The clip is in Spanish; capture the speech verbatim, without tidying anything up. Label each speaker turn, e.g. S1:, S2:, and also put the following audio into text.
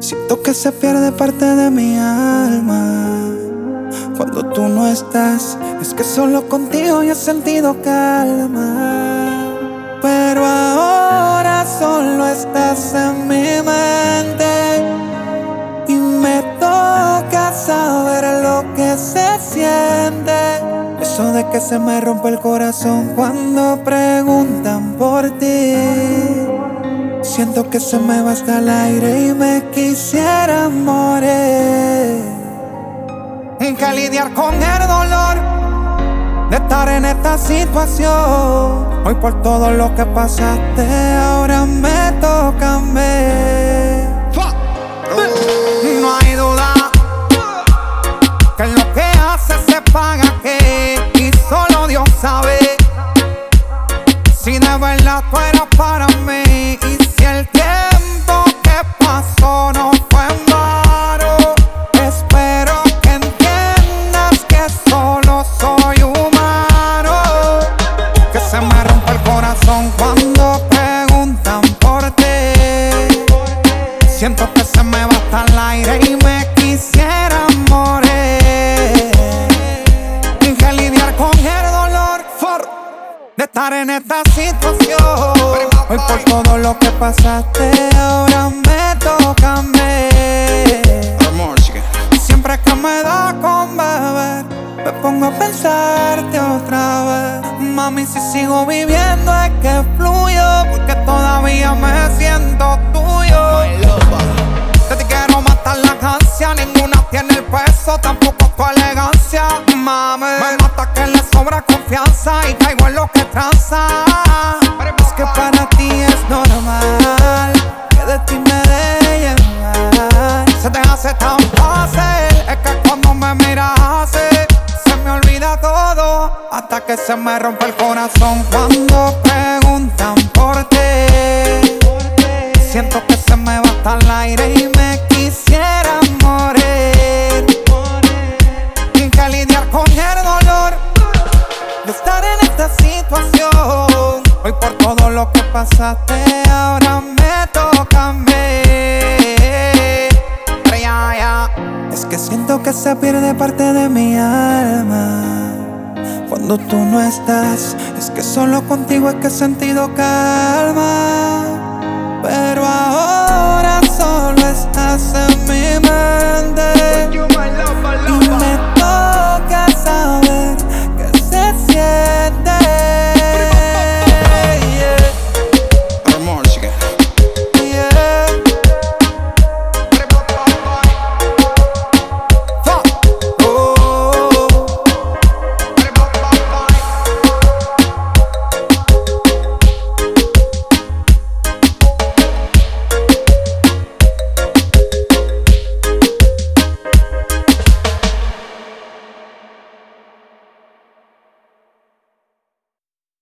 S1: Siento que se pierde parte de mi alma cuando tú no estás. Es que solo contigo yo he sentido calma, pero ahora solo estás en mi mente y me toca saber lo que se siente. Eso de que se me rompe el corazón cuando preguntan por ti. Siento que se me va hasta el aire y me quisiera morir. Que lidiar con el dolor de estar en esta situación. Hoy por todo lo que pasaste, ahora me toca a mí. No hay duda que lo que hace se paga aquí, y solo Dios sabe si de verdad tú eras para mí. Y si el tiempo que pasó no fue en vano, espero que entiendas que solo soy humano. Que se me rompe el corazón cuando preguntan por ti. Siento que se me va hasta el aire y me quisiera morir. Que lidiar con el dolor de estar en esta situación. Hoy por todo lo que pasaste, ahora me toca a mí. Siempre que me da con beber, me pongo a pensarte otra vez. Mami, si sigo viviendo es que fluyo, porque todavía me siento tuyo. Te te quiero matar la ansia, ninguna tiene el peso, tampoco tu elegancia. Mami, me mata que le sobra confianza y caigo en lo que tranza. Es que para ti es normal que de ti me deje llevar. Se te hace tan fácil, es que cuando me miras así se me olvida todo, hasta que se me rompe el corazón cuando preguntan por ti. Siento que se me va hasta el aire y me quisiera morir. Que lidiar con el dolor de estar en esta situación. Hoy por todo lo que pasaste, ahora me toca a mí. Es que siento que se pierde parte de mi alma cuando tú no estás. Es que solo contigo es que he sentido calma, pero ahora solo estás en mi mente